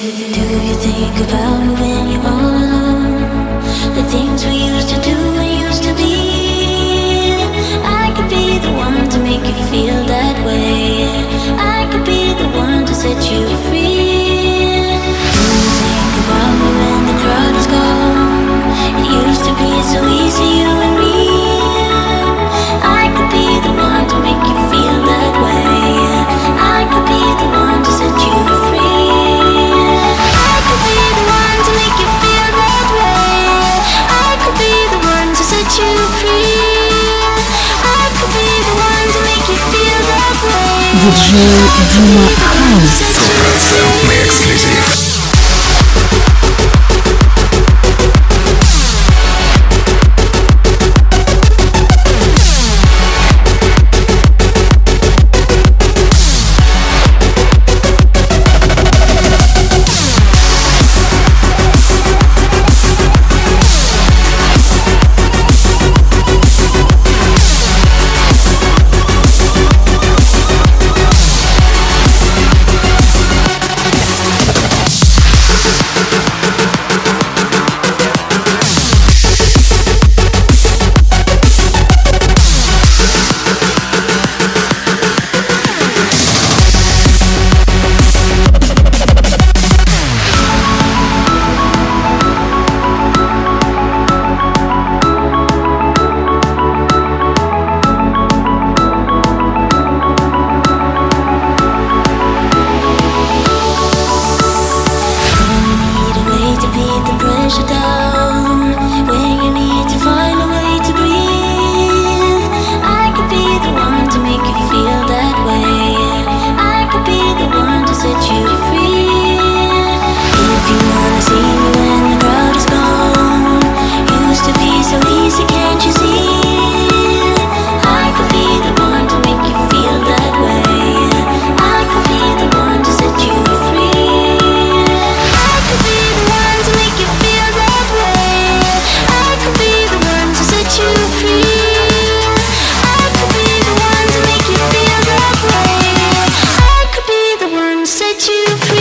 you think about me when you're all alone? The things we used to do and used to be. I could be the one to make you feel that way. I could be the one to set you free. Do you think about me when the crowd is gone? It used to be so easy, you and me. I could be the one to make you feel that way. I could be the one to set you free. I could be the one to make you feel that way. I could be the one to set you free. I could be the one to make you feel that way. Диджей Дима Хаус. Стопроцентный эксклюзив. Set you free.